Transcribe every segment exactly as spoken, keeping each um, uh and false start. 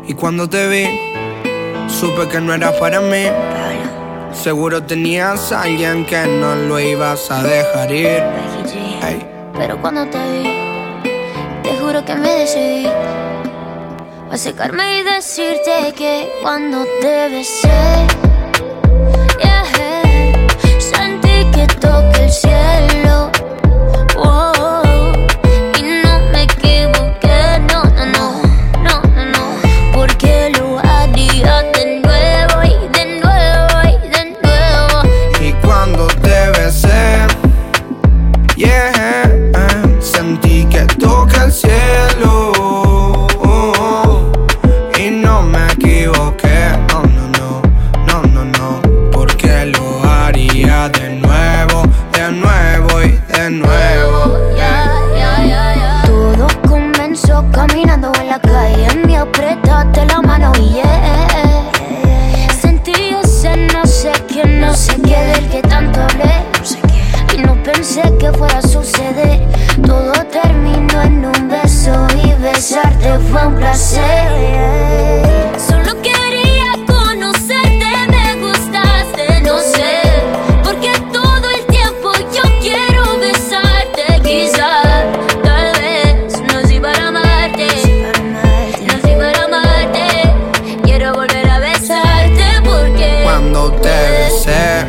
Y cuando te vi, supe que no era para mí. Seguro tenías a alguien que no lo ibas a dejar ir. Hey. Pero cuando te vi, te juro que me decidí a acercarme y decirte que cuando te besé, yeah, sentí que toqué el cielo. Oh, y no me equivoqué, no, no, no, no, no, no, porque lo haría de nuevo y de nuevo y de nuevo. Y cuando te besé, yeah, sentí que toqué el cielo. Oh, y no me equivoqué, no, no, no, no, no, no, porque lo haría de nuevo, de nuevo y de nuevo. Yeah, yeah, yeah, yeah. Todo comenzó caminando en la calle, me apretaste la mano y yeah, sentí ese no sé qué, no sé qué del que tanto hablé. Y no pensé que fuera a suceder. Todo terminó en un beso y besarte fue un placer. Solo quería conocerte, me gustaste, no sé, porque todo el tiempo yo quiero besarte. Quizás, tal vez, no soy para amarte, no soy para amarte. Quiero volver a besarte porque Cuando te besé,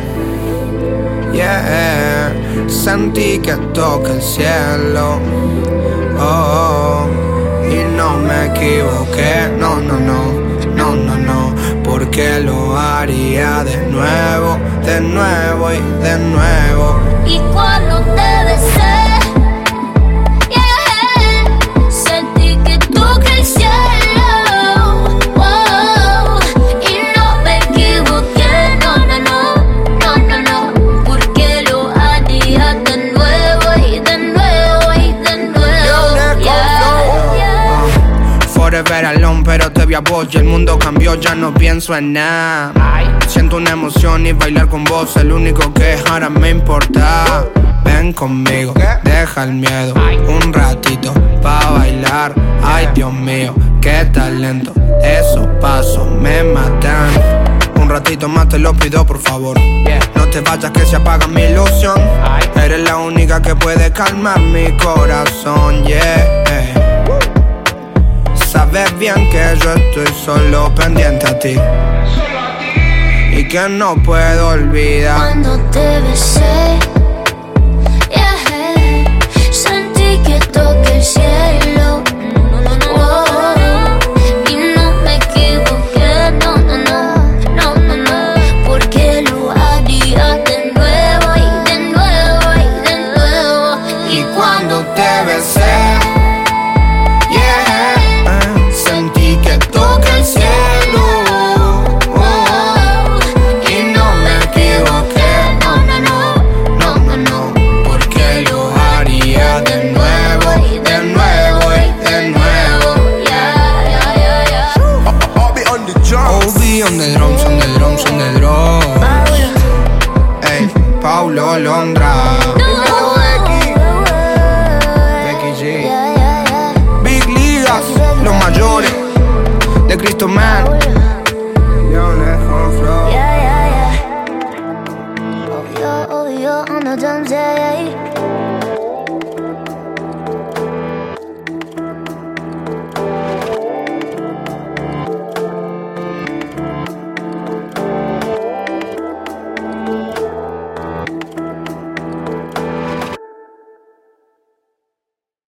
yeah, sentí que toqué el cielo. Oh, y no me equivoqué, no, no, no, no, no, no, porque lo haría de nuevo, de nuevo y de nuevo. Y cuando te besé, yeah, sentí que toqué el cielo. Oh, y no me equivoqué, no, no, no, no, no, no, porque lo haría de nuevo y de nuevo y de nuevo. Yeah, yeah. Forever alone, pero te vi a vos y el mundo cambió, ya no pienso en nada. Siento una emoción y bailar con vos, el único que ahora me importa. Ven conmigo, deja el miedo, un ratito pa' bailar. Ay, Dios mío, qué talento, esos pasos me matan. Un ratito más te lo pido, por favor. No te vayas que se apaga mi ilusión. Eres la única que puede calmar mi corazón, yeah. Sabes bien que yo estoy solo pendiente a ti y que no puedo olvidar. Cuando te besé, yeah, sentí que toqué el cielo. Oh, y no me equivoqué, no, no, no, no, no, no, porque lo haría de nuevo y de nuevo y de nuevo. Y cuando te besé, on the drums, on the drums, on the drums. Ey, Paulo Londra, No, Becky, Becky G, Big Ligas, los mayores de Cristo Man.